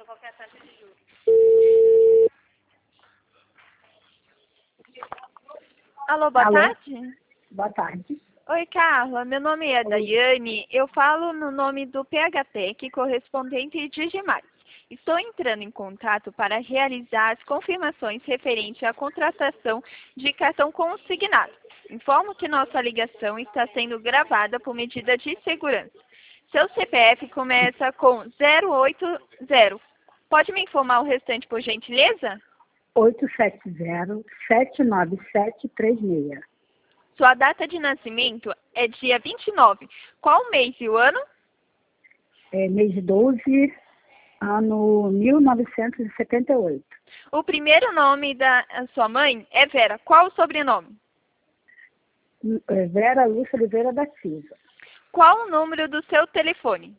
qualquer taxa de juros. Alô, boa tarde. Boa tarde. Oi, Carla. Meu nome é Daiane. Eu falo no nome do PHTEC, correspondente de Digimais. Estou entrando em contato para realizar as confirmações referentes à contratação de cartão consignado. Informo que nossa ligação está sendo gravada por medida de segurança. Seu CPF começa com 080. Pode me informar o restante, por gentileza? 870-79736. Sua data de nascimento é dia 29. Qual o mês e o ano? Mês 12, ano 1978. O primeiro nome da sua mãe é Vera. Qual o sobrenome? Vera Lúcia Oliveira da Silva. Qual o número do seu telefone?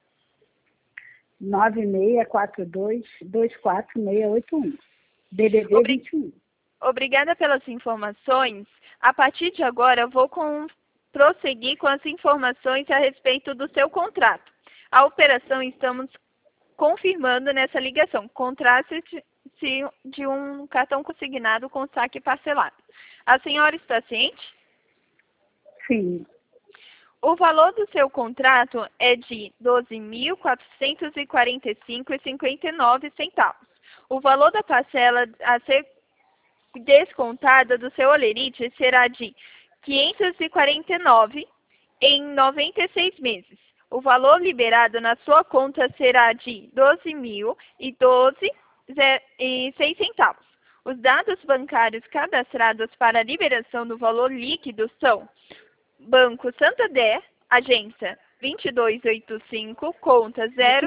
9642-24681. DDD 21. Obrigada pelas informações. A partir de agora, eu vou prosseguir com as informações a respeito do seu contrato. A operação estamos confirmando nessa ligação. Contrato-se de um cartão consignado com saque parcelado. A senhora está ciente? Sim. O valor do seu contrato é de R$ 12.445,59. O valor da parcela a ser descontada do seu holerite será de R$ 549 em 96 meses. O valor liberado na sua conta será de R$ 12.012,06. Os dados bancários cadastrados para a liberação do valor líquido são Banco Santander, agência 2285, conta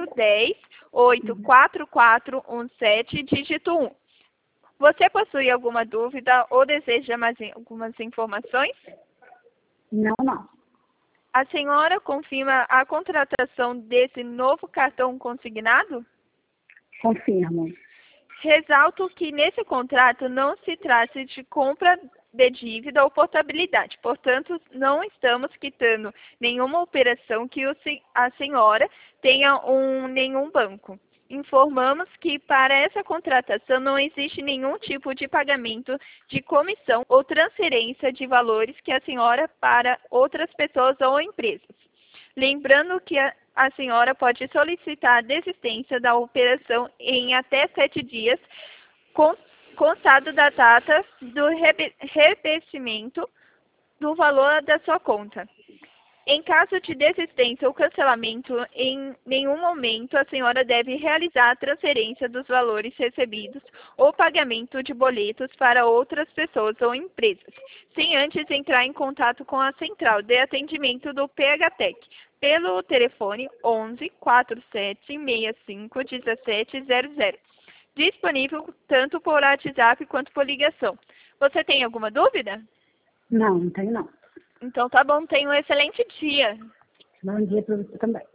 010-84417, dígito 1. Você possui alguma dúvida ou deseja mais algumas informações? Não. A senhora confirma a contratação desse novo cartão consignado? Confirmo. Ressalto que nesse contrato não se trata de compra de dívida ou portabilidade. Portanto, não estamos quitando nenhuma operação que a senhora tenha nenhum banco. Informamos que para essa contratação não existe nenhum tipo de pagamento de comissão ou transferência de valores que a senhora para outras pessoas ou empresas. Lembrando que a senhora pode solicitar a desistência da operação em até 7 dias, constado da data do revestimento do valor da sua conta. Em caso de desistência ou cancelamento, em nenhum momento a senhora deve realizar a transferência dos valores recebidos ou pagamento de boletos para outras pessoas ou empresas, sem antes entrar em contato com a central de atendimento do PHTEC, pelo telefone 11 47 65 1700. Disponível tanto por WhatsApp quanto por ligação. Você tem alguma dúvida? Não tenho não. Então tá bom, tenha um excelente dia. Bom dia para você também.